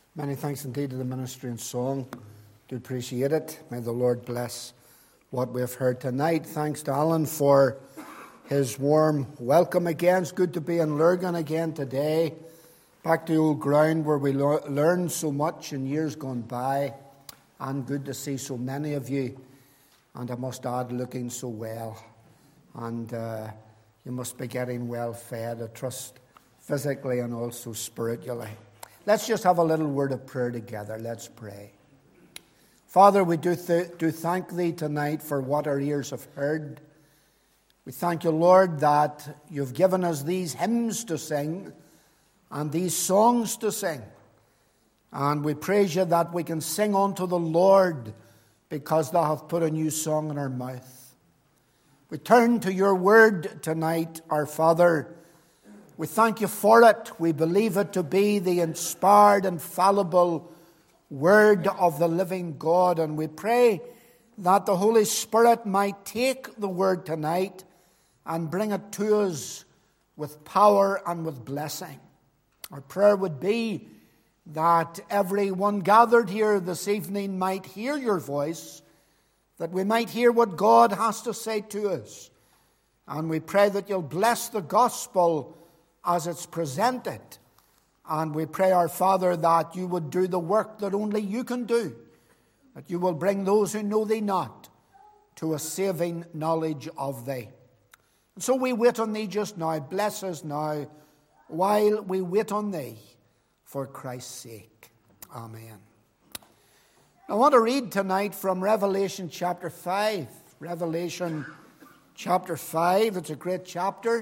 Many thanks indeed to the ministry and song. Do appreciate it. May the Lord bless what we've heard tonight. Thanks to Alan for his warm welcome again. It's good to be in Lurgan again today. Back to the old ground where we learned so much in years gone by. And good to see so many of you. And I must add, looking so well. And you must be getting well fed, I trust, physically and also spiritually. Let's just have a little word of prayer together. Let's pray. Father, we do thank Thee tonight for what our ears have heard. We thank You, Lord, that You've given us these hymns to sing and these songs to sing. And we praise You that we can sing unto the Lord because Thou hast put a new song in our mouth. We turn to Your word tonight, our Father. We thank You for it. We believe it to be the inspired, infallible word of the living God. And we pray that the Holy Spirit might take the word tonight and bring it to us with power and with blessing. Our prayer would be that everyone gathered here this evening might hear Your voice, that we might hear what God has to say to us. And we pray that You'll bless the gospel as it's presented. And we pray, our Father, that You would do the work that only You can do, that You will bring those who know Thee not to a saving knowledge of Thee. And so we wait on Thee just now. Bless us now while we wait on Thee for Christ's sake. Amen. I want to read tonight from Revelation chapter 5. Revelation chapter 5. It's a great chapter.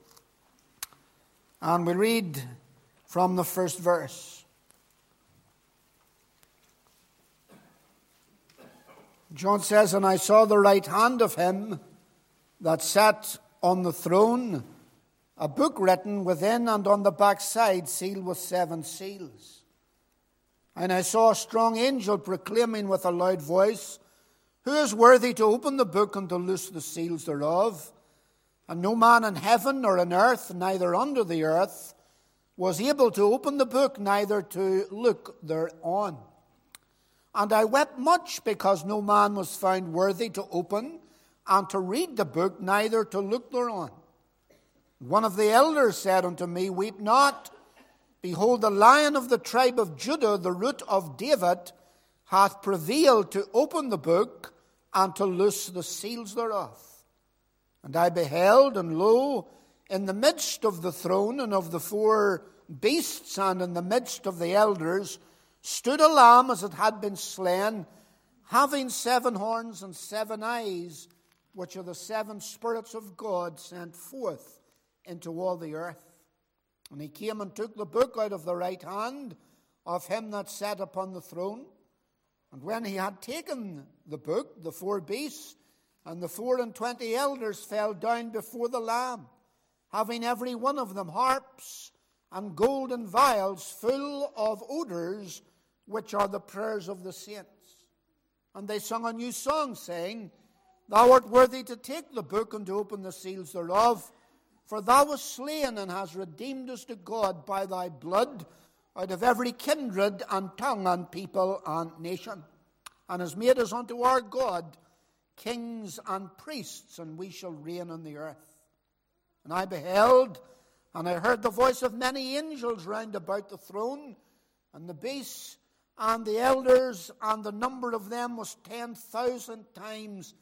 And we read from the first verse. John says, "And I saw the right hand of Him that sat on the throne, a book written within and on the backside, sealed with 7 seals. And I saw a strong angel proclaiming with a loud voice, Who is worthy to open the book and to loose the seals thereof? And no man in heaven or on earth, neither under the earth, was able to open the book, neither to look thereon. And I wept much, because no man was found worthy to open and to read the book, neither to look thereon. One of the elders said unto me, Weep not. Behold, the Lion of the tribe of Judah, the root of David, hath prevailed to open the book and to loose the seals thereof. And I beheld, and lo, in the midst of the throne and of the 4 beasts, and in the midst of the elders, stood a lamb as it had been slain, having 7 horns and 7 eyes, which are the 7 spirits of God sent forth into all the earth. And He came and took the book out of the right hand of Him that sat upon the throne. And when He had taken the book, the 4 beasts and the 24 elders fell down before the Lamb, having every one of them harps and golden vials full of odors, which are the prayers of the saints. And they sung a new song, saying, Thou art worthy to take the book and to open the seals thereof, for Thou wast slain and hast redeemed us to God by Thy blood out of every kindred and tongue and people and nation, and hast made us unto our God kings and priests, and we shall reign on the earth. And I beheld, and I heard the voice of many angels round about the throne, and the beasts and the elders, and the number of them was 10,000 times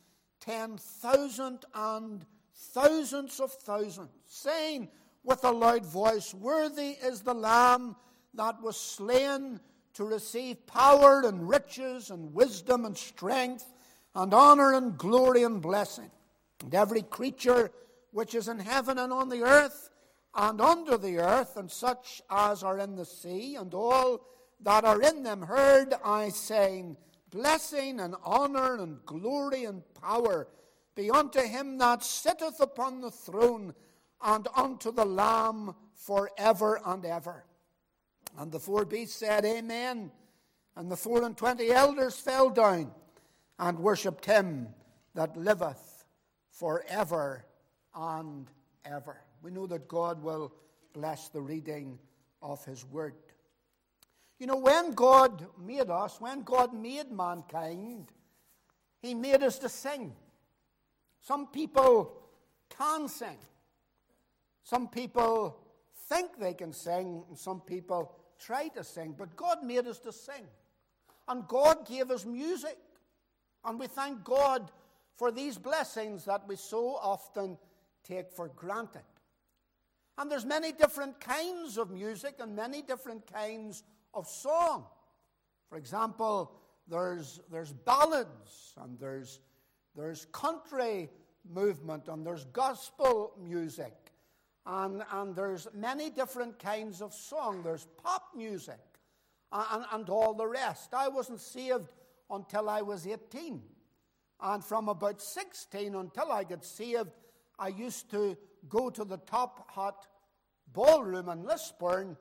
10,000 and thousands of thousands, saying with a loud voice, Worthy is the Lamb that was slain to receive power and riches and wisdom and strength and honor and glory and blessing. And every creature which is in heaven and on the earth and under the earth, and such as are in the sea, and all that are in them, heard I saying, Blessing and honor and glory and power be unto Him that sitteth upon the throne, and unto the Lamb forever and ever. And the 4 beasts said, Amen. And the 24 elders fell down and worshipped Him that liveth forever and ever. We know that God will bless the reading of His word. You know, when God made us, when God made mankind, he made us to sing. Some people can sing. Some people think they can sing, and some people try to sing. But God made us to sing. And God gave us music. And we thank God for these blessings that we so often take for granted. And there's many different kinds of music and many different kinds of song. For example, there's ballads, and there's country movement, and there's gospel music, and there's many different kinds of song. There's pop music, and all the rest. I wasn't saved until I was 18. And from about 16 until I got saved, I used to go to the Top Hat Ballroom in Lisburn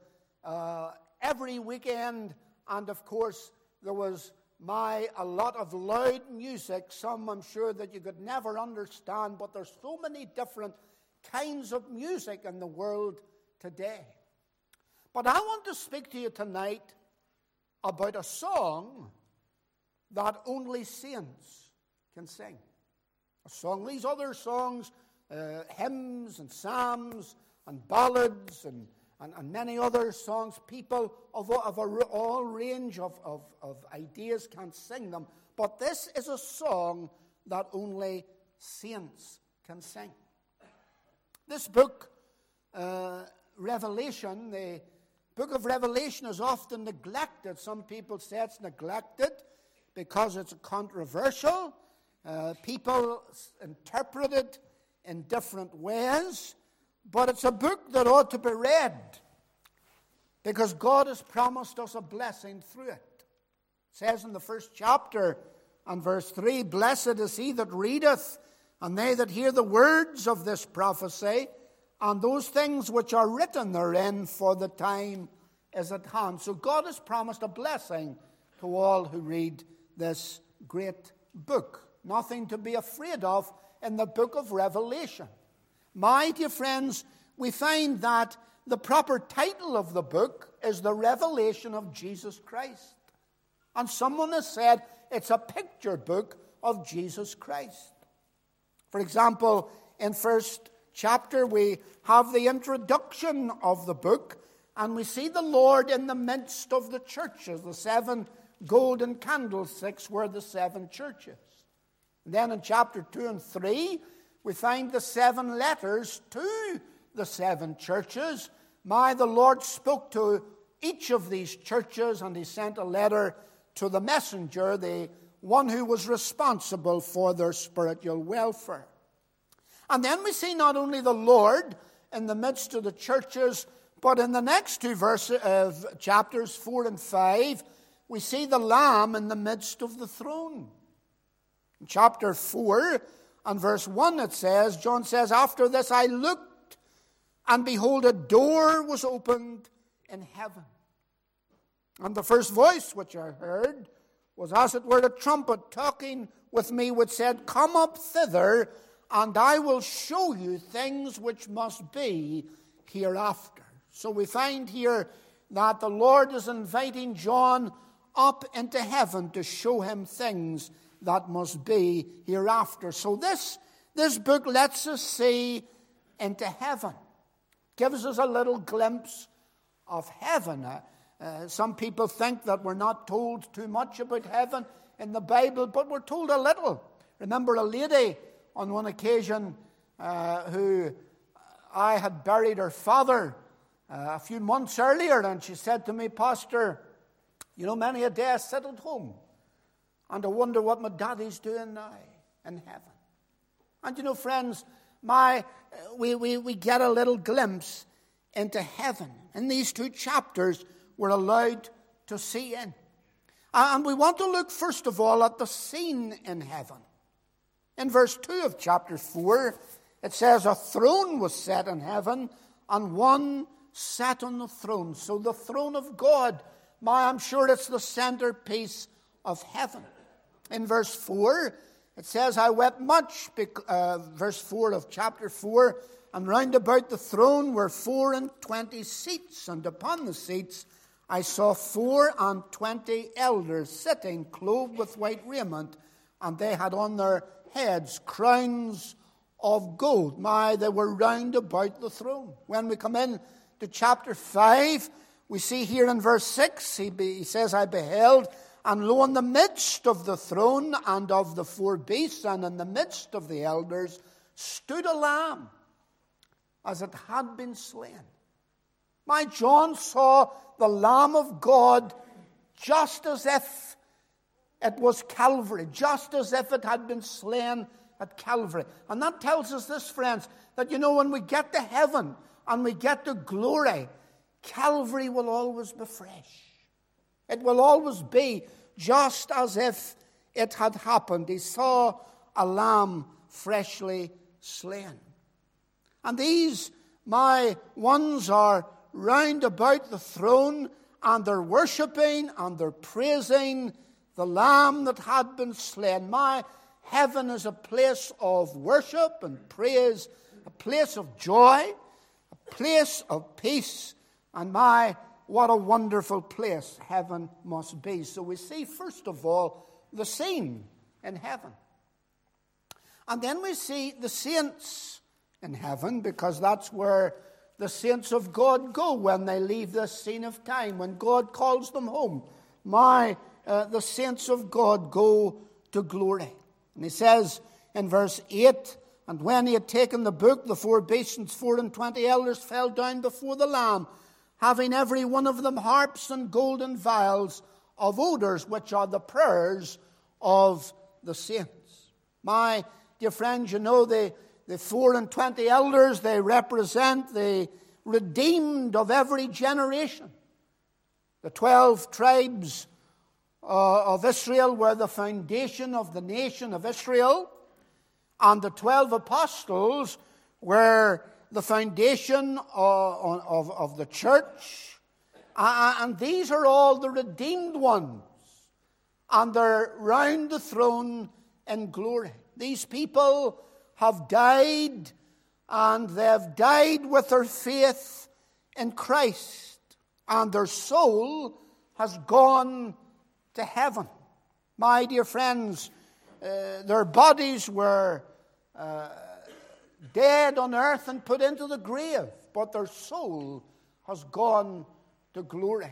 every weekend. And of course, there was a lot of loud music, some I'm sure that you could never understand, but there's so many different kinds of music in the world today. But I want to speak to you tonight about a song that only saints can sing. A song, these other songs, hymns and psalms and ballads and many other songs, people of all range of ideas can sing them. But this is a song that only saints can sing. This book, Revelation, the book of Revelation is often neglected. Some people say it's neglected because it's controversial. People interpret it in different ways. But it's a book that ought to be read because God has promised us a blessing through it. It says in the first chapter and verse 3, "Blessed is he that readeth, and they that hear the words of this prophecy, and those things which are written therein, for the time is at hand." So God has promised a blessing to all who read this great book. Nothing to be afraid of in the book of Revelation. My dear friends, we find that the proper title of the book is The Revelation of Jesus Christ. And someone has said it's a picture book of Jesus Christ. For example, in first chapter we have the introduction of the book, and we see the Lord in the midst of the churches. The 7 golden candlesticks were the 7 churches. And then in chapter 2 and 3, we find the 7 letters to the 7 churches. The Lord spoke to each of these churches, and he sent a letter to the messenger, the one who was responsible for their spiritual welfare. And then we see not only the Lord in the midst of the churches, but in the next 2 verses of chapters 4 and 5, we see the Lamb in the midst of the throne. In chapter 4 and verse 1 it says, John says, "After this I looked, and behold, a door was opened in heaven. And the first voice which I heard was as it were a trumpet talking with me, which said, Come up thither, and I will show you things which must be hereafter." So we find here that the Lord is inviting John up into heaven to show him things that must be hereafter. So this book lets us see into heaven. Gives us a little glimpse of heaven. Some people think that we're not told too much about heaven in the Bible, but we're told a little. Remember a lady on one occasion who I had buried her father a few months earlier, and she said to me, "Pastor, you know, many a day I sit at home and I wonder what my daddy's doing now in heaven." And you know, friends, we get a little glimpse into heaven. In these 2 chapters, we're allowed to see in. And we want to look, first of all, at the scene in heaven. In verse 2 of chapter 4, it says, "A throne was set in heaven, and one sat on the throne." So the throne of God, I'm sure it's the centerpiece of heaven. In verse 4, it says, "I wept much," verse 4 of chapter 4, "and round about the throne were 24 seats, and upon the seats I saw 24 elders sitting, clothed with white raiment, and they had on their heads crowns of gold. They were round about the throne. When we come in to chapter 5, we see here in verse 6, he says, I beheld, and lo, in the midst of the throne and of the 4 beasts, and in the midst of the elders, stood a lamb, as it had been slain. John saw the Lamb of God just as if it was Calvary, just as if it had been slain at Calvary. And that tells us this, friends, that when we get to heaven and we get to glory, Calvary will always be fresh. It will always be just as if it had happened. He saw a lamb freshly slain. And these, my ones, are round about the throne, and they're worshipping and they're praising the Lamb that had been slain. Heaven is a place of worship and praise, a place of joy, a place of peace, and what a wonderful place heaven must be. So we see, first of all, the scene in heaven. And then we see the saints in heaven, because that's where the saints of God go when they leave this scene of time, when God calls them home. The saints of God go to glory. And he says in verse 8, and when he had taken the book, the 4 beasts and 24 elders fell down before the Lamb, having every one of them harps and golden vials of odors, which are the prayers of the saints. My dear friends, the 24 elders, they represent the redeemed of every generation. The 12 tribes of Israel were the foundation of the nation of Israel, and the 12 apostles were the foundation of the church. And these are all the redeemed ones, and they're round the throne in glory. These people have died, and they've died with their faith in Christ, and their soul has gone to heaven. My dear friends, their bodies were dead on earth and put into the grave, but their soul has gone to glory.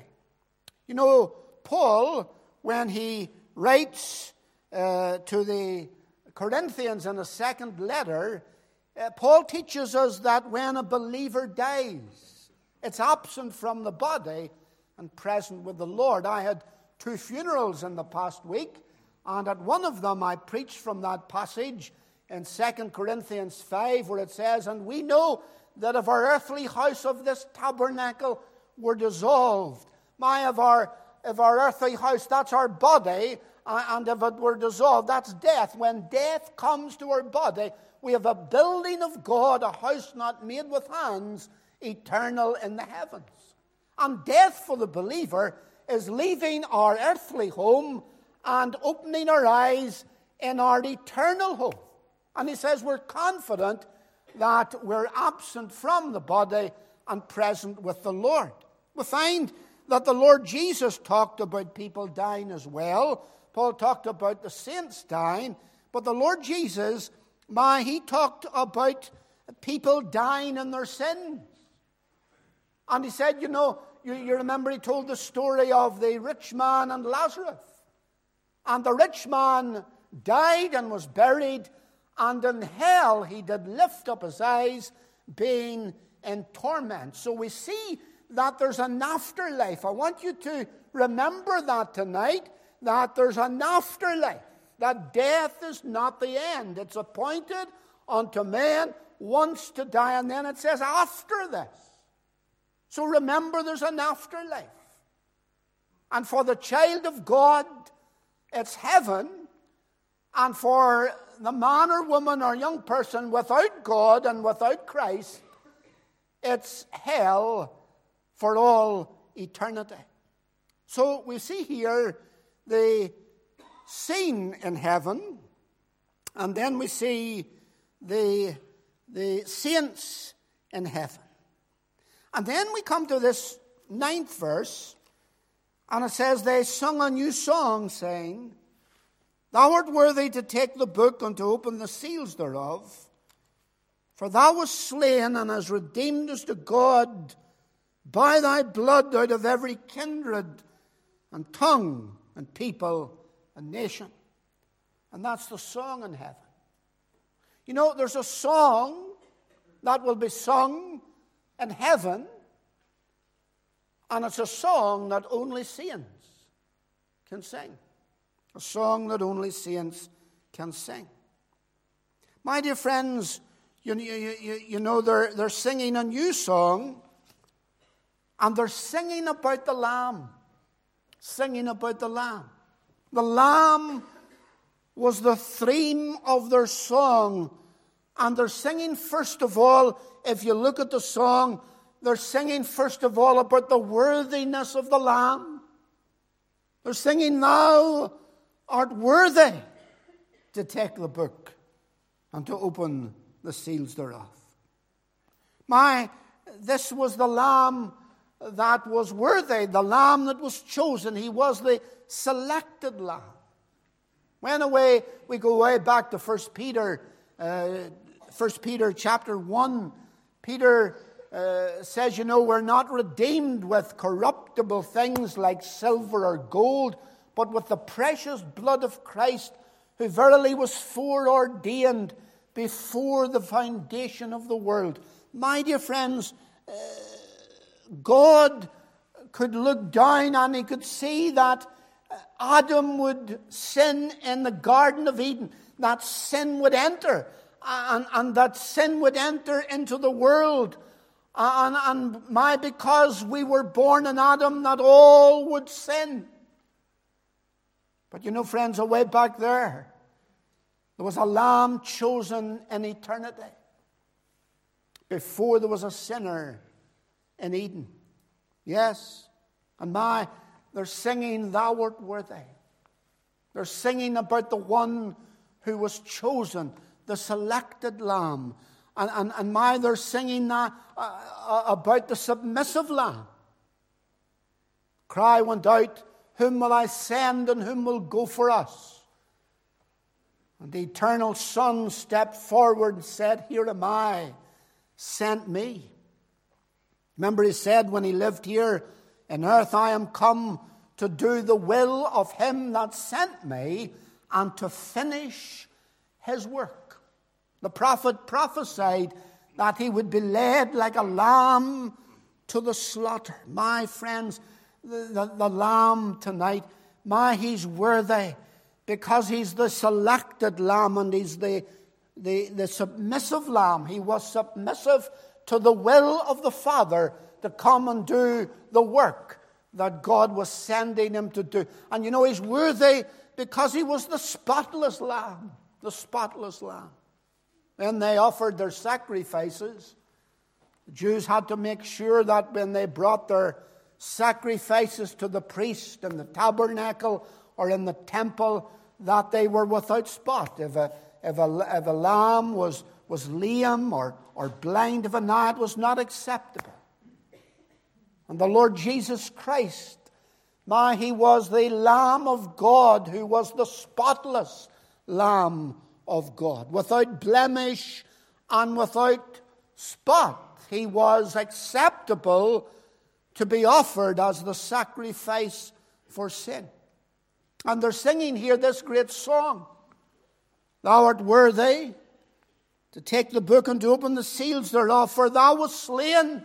Paul, when he writes to the Corinthians in a second letter, Paul teaches us that when a believer dies, it's absent from the body and present with the Lord. I had 2 funerals in the past week, and at one of them I preached from that passage in 2 Corinthians 5, where it says, and we know that if our earthly house of this tabernacle were dissolved, if our earthly house, that's our body, and if it were dissolved, that's death. When death comes to our body, we have a building of God, a house not made with hands, eternal in the heavens. And death for the believer is leaving our earthly home and opening our eyes in our eternal home. And he says we're confident that we're absent from the body and present with the Lord. We find that the Lord Jesus talked about people dying as well. Paul talked about the saints dying, but the Lord Jesus, he talked about people dying in their sins. And he said, you remember he told the story of the rich man and Lazarus. And the rich man died and was buried, and in hell he did lift up his eyes, being in torment. So we see that there's an afterlife. I want you to remember that tonight, that there's an afterlife, that death is not the end. It's appointed unto man once to die, and then it says after this. So remember, there's an afterlife. And for the child of God, it's heaven. And for the man or woman or young person without God and without Christ, it's hell for all eternity. So we see here the scene in heaven, and then we see the saints in heaven. And then we come to this 9th verse, And it says, they sung a new song, saying, Thou art worthy to take the book and to open the seals thereof. For thou wast slain and hast redeemed us to God by thy blood out of every kindred and tongue and people and nation. And that's the song in heaven. You know, there's a song that will be sung in heaven, and it's a song that only saints can sing. A song that only saints can sing. My dear friends, you know they're singing a new song, and they're singing about the Lamb. Singing about the Lamb. The Lamb was the theme of their song. And they're singing, first of all, if you look at the song, they're singing, first of all, about the worthiness of the Lamb. They're singing, Thou art worthy to take the book and to open the seals thereof. This was the Lamb that was worthy, the Lamb that was chosen. He was the selected Lamb. We go way back to 1 Peter chapter 1. Peter says, we're not redeemed with corruptible things like silver or gold, but with the precious blood of Christ, who verily was foreordained before the foundation of the world. My dear friends, God could look down and he could see that Adam would sin in the Garden of Eden, that sin would enter, and that sin would enter into the world. Because we were born in Adam, that all would sin. But friends, away back there was a Lamb chosen in eternity, before there was a sinner in Eden. Yes, and they're singing, Thou art worthy. They're singing about the one who was chosen, the selected Lamb. And they're singing about the submissive Lamb. Cry went out, Whom will I send and whom will go for us? And the eternal Son stepped forward and said, Here am I, sent me. Remember, he said when he lived here in earth, I am come to do the will of him that sent me and to finish his work. The prophet prophesied that he would be led like a lamb to the slaughter. My friends, the lamb tonight, he's worthy because he's the selected lamb and he's the submissive lamb. He was submissive to the will of the Father to come and do the work that God was sending him to do. And he's worthy because he was the spotless lamb. The spotless lamb. When they offered their sacrifices, the Jews had to make sure that when they brought their sacrifices to the priest in the tabernacle or in the temple, that they were without spot. If a lamb was lame or blind of an eye, it was not acceptable. And the Lord Jesus Christ, he was the Lamb of God, who was the spotless Lamb of God, without blemish and without spot. He was acceptable to be offered as the sacrifice for sin. And they're singing here this great song. Thou art worthy to take the book and to open the seals thereof, for thou wast slain.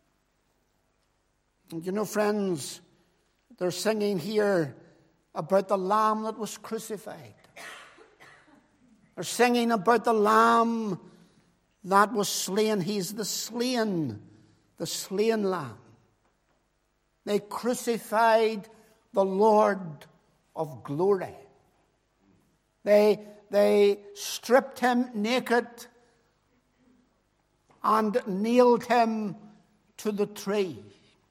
And friends, they're singing here about the Lamb that was crucified. They're singing about the Lamb that was slain. He's the slain Lamb. They crucified the Lord of glory. They stripped him naked and nailed him to the tree.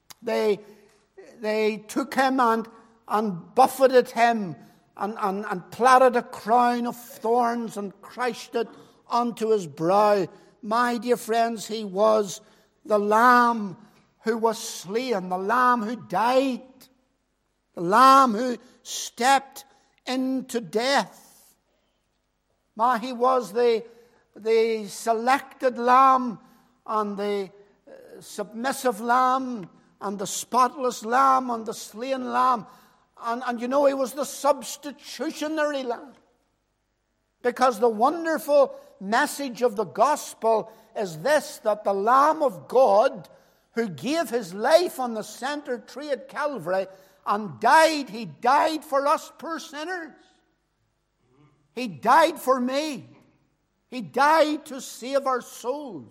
They took him and buffeted him and plaited a crown of thorns and crushed it onto his brow. My dear friends, he was the Lamb who was slain, the Lamb who died. The Lamb who stepped into death. He was the selected Lamb and the submissive Lamb and the spotless Lamb and the slain Lamb. And he was the substitutionary Lamb. Because the wonderful message of the gospel is this, that the Lamb of God who gave his life on the center tree at Calvary and died, he died for us poor sinners. He died for me. He died to save our souls.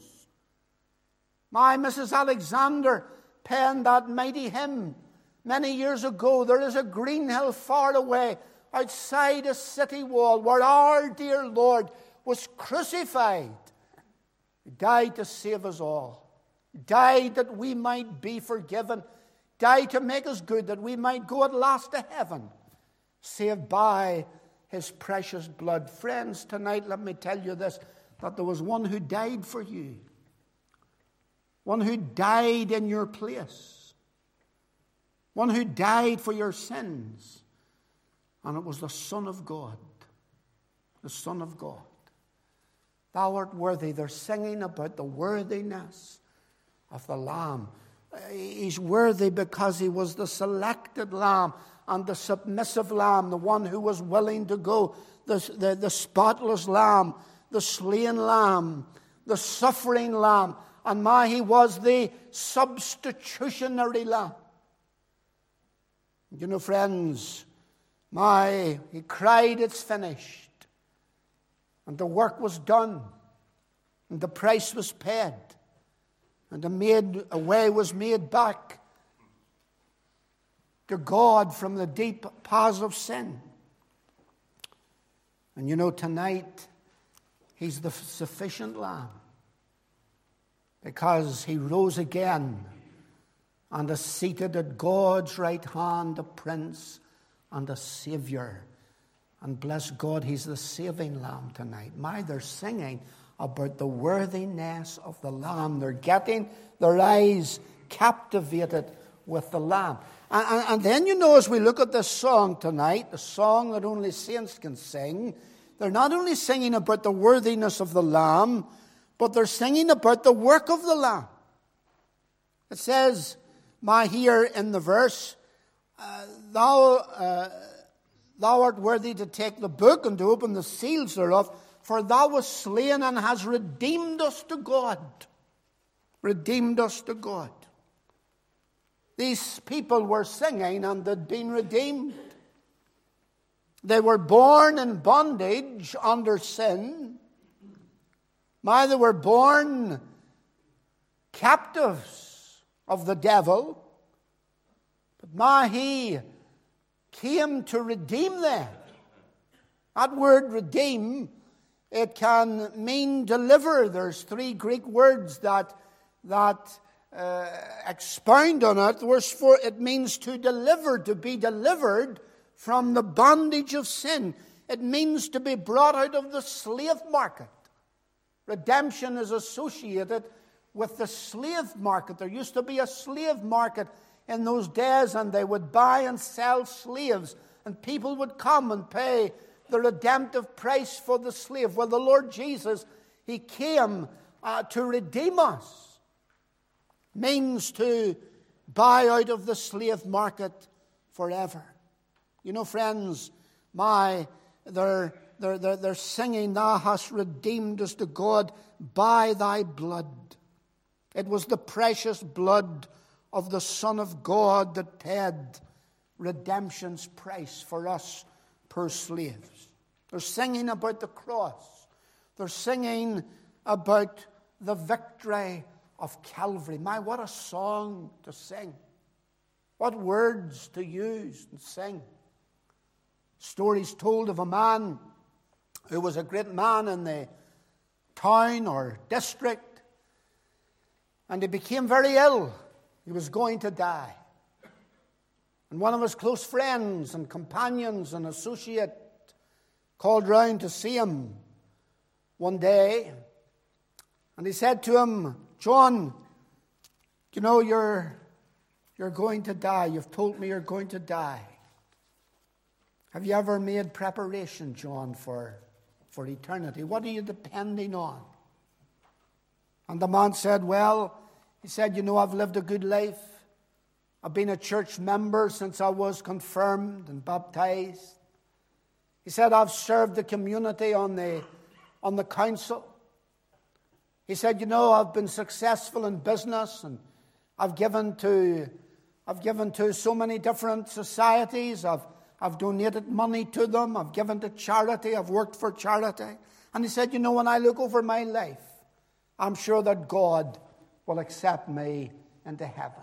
Mrs. Alexander penned that mighty hymn many years ago. There is a green hill far away outside a city wall where our dear Lord was crucified. He died to save us all. He died that we might be forgiven. Died to make us good, that we might go at last to heaven, saved by his precious blood. Friends, tonight let me tell you this, that there was one who died for you. One who died in your place. One who died for your sins. And it was the Son of God. The Son of God. Thou art worthy. They're singing about the worthiness of the Lamb. He's worthy because he was the selected Lamb and the submissive Lamb, the one who was willing to go, the spotless Lamb, the slain Lamb, the suffering Lamb. And he was the substitutionary Lamb. Friends, he cried, it's finished. And the work was done. And the price was paid. And a way was made back to God from the deep paths of sin. And tonight, he's the sufficient Lamb. Because he rose again and is seated at God's right hand, a Prince and a Savior. And bless God, he's the saving Lamb tonight. They're singing about the worthiness of the Lamb. They're getting their eyes captivated with the Lamb. And then, as we look at this song tonight, the song that only saints can sing, they're not only singing about the worthiness of the Lamb, but they're singing about the work of the Lamb. It says, here in the verse, thou art worthy to take the book and to open the seals thereof, for thou wast slain and hast redeemed us to God. Redeemed us to God. These people were singing and they'd been redeemed. They were born in bondage under sin. They were born captives of the devil. But he came to redeem them. That word redeem, it can mean deliver. There's 3 Greek words that expound on it. Verse 4, it means to deliver, to be delivered from the bondage of sin. It means to be brought out of the slave market. Redemption is associated with the slave market. There used to be a slave market in those days, and they would buy and sell slaves, and people would come and pay the redemptive price for the slave. Well, the Lord Jesus, he came to redeem us. Means to buy out of the slave market forever. Friends, they're singing, thou hast redeemed us to God by thy blood. It was the precious blood of the Son of God that paid redemption's price for us poor slaves. They're singing about the cross. They're singing about the victory of Calvary. What a song to sing. What words to use and sing. Stories told of a man who was a great man in the town or district, and he became very ill. He was going to die. And one of his close friends and companions and associate called round to see him one day, and he said to him, John, you're going to die. You've told me you're going to die. Have you ever made preparation, John, for eternity? What are you depending on? And the man said, well, he said, I've lived a good life. I've been a church member since I was confirmed and baptized. He said, I've served the community on the council. He said, I've been successful in business, and I've given to so many different societies. I've donated money to them. I've given to charity. I've worked for charity. And he said, when I look over my life, I'm sure that God will accept me into heaven.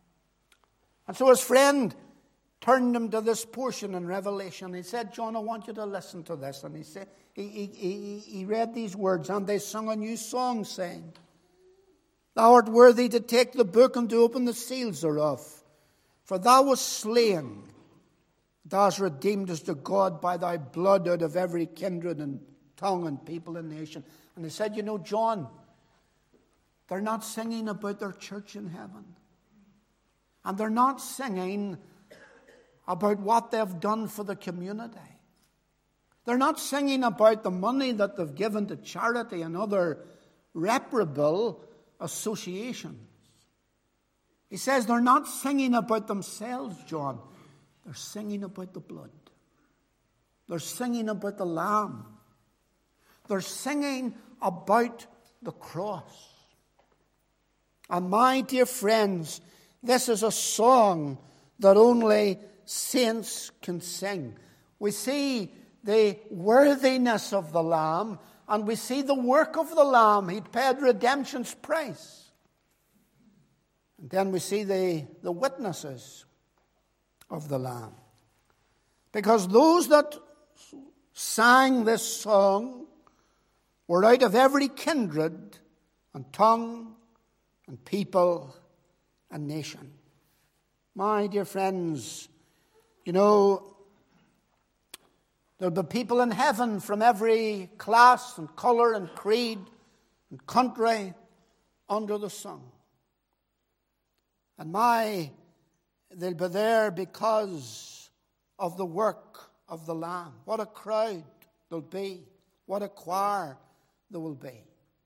And so his friend turned him to this portion in Revelation. He said, John, I want you to listen to this. And he said, he read these words, and they sung a new song, saying, Thou art worthy to take the book and to open the seals thereof. For thou wast slain, thou hast redeemed us to God by thy blood out of every kindred and tongue and people and nation. And he said, John, they're not singing about their church in heaven. And they're not singing about what they've done for the community. They're not singing about the money that they've given to charity and other reputable associations. He says they're not singing about themselves, John. They're singing about the blood. They're singing about the Lamb. They're singing about the cross. And my dear friends, this is a song that only saints can sing. We see the worthiness of the Lamb, and we see the work of the Lamb. He paid redemption's price. And then we see the witnesses of the Lamb. Because those that sang this song were out of every kindred and tongue and people and nation. My dear friends, there'll be people in heaven from every class and color and creed and country under the sun. And they'll be there because of the work of the Lamb. What a crowd there'll be. What a choir there will be.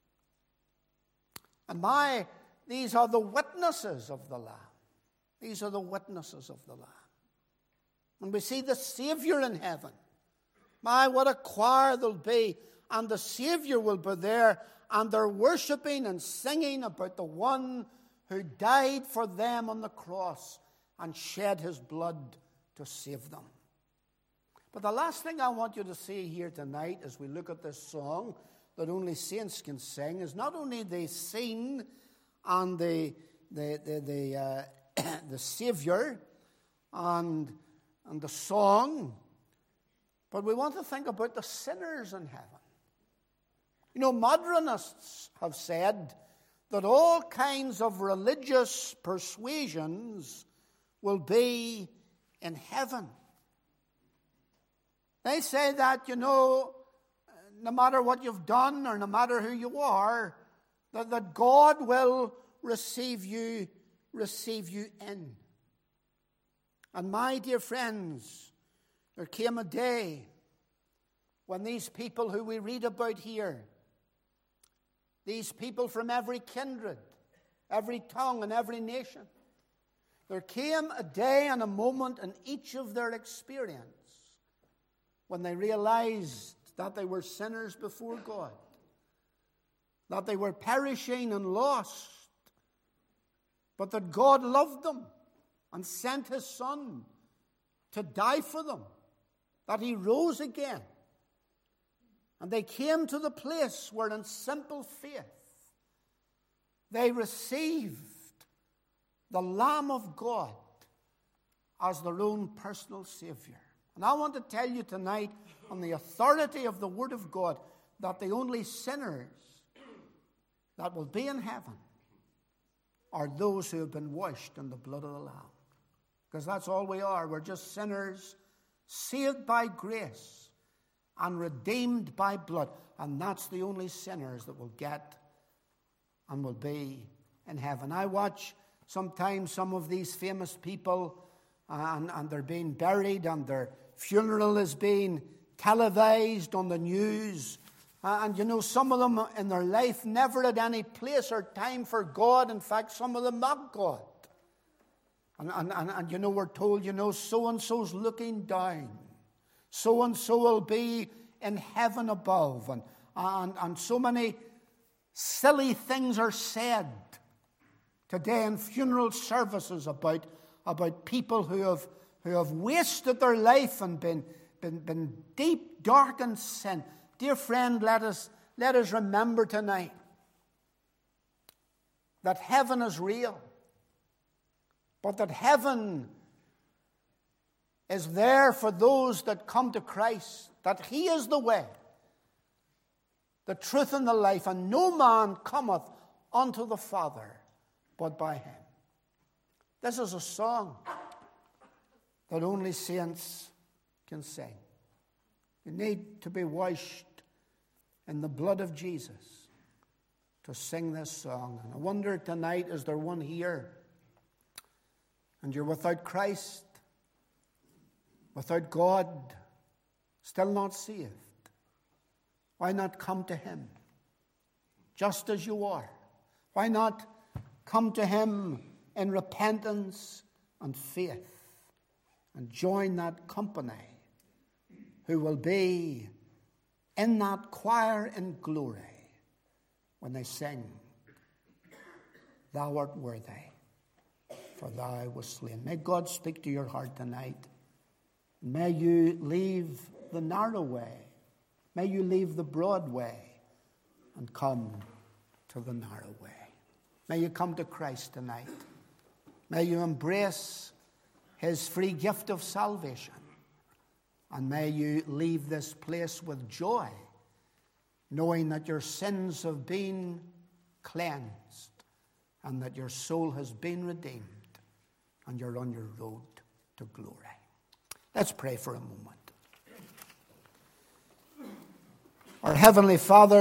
And these are the witnesses of the Lamb. These are the witnesses of the Lamb. And we see the Savior in heaven. What a choir there'll be. And the Savior will be there. And they're worshiping and singing about the one who died for them on the cross and shed his blood to save them. But the last thing I want you to see here tonight as we look at this song that only saints can sing is not only the scene and the Savior and the song, but we want to think about the sinners in heaven. Modernists have said that all kinds of religious persuasions will be in heaven. They say that, no matter what you've done or no matter who you are, that God will receive you in. And my dear friends, there came a day when these people who we read about here, these people from every kindred, every tongue and every nation, there came a day and a moment in each of their experience when they realized that they were sinners before God, that they were perishing and lost, but that God loved them and sent his Son to die for them, that he rose again. And they came to the place where in simple faith they received the Lamb of God as their own personal Savior. And I want to tell you tonight, on the authority of the Word of God, that the only sinners that will be in heaven are those who have been washed in the blood of the Lamb. Because that's all we are. We're just sinners saved by grace and redeemed by blood. And that's the only sinners that will get and will be in heaven. I watch sometimes some of these famous people and they're being buried, and their funeral is being televised on the news. And you know, some of them in their life never had any place or time for God. In fact, some of them mocked God. And you know, we're told, you know, so-and-so's looking down. So-and-so will be in heaven above. And so many silly things are said today in funeral services about people who have wasted their life and been deep, dark in sin. Dear friend, let us remember tonight that heaven is real, but that heaven is there for those that come to Christ, that He is the way, the truth, and the life, and no man cometh unto the Father but by Him. This is a song that only saints can sing. You need to be washed in the blood of Jesus to sing this song. And I wonder tonight, is there one here and you're without Christ, without God, still not saved? Why not come to Him just as you are? Why not come to Him in repentance and faith and join that company who will be in that choir in glory when they sing, Thou art worthy, for Thou wast slain. May God speak to your heart tonight. May you leave the narrow way. May you leave the broad way and come to the narrow way. May you come to Christ tonight. May you embrace His free gift of salvation. And may you leave this place with joy, knowing that your sins have been cleansed and that your soul has been redeemed and you're on your road to glory. Let's pray for a moment. Our Heavenly Father,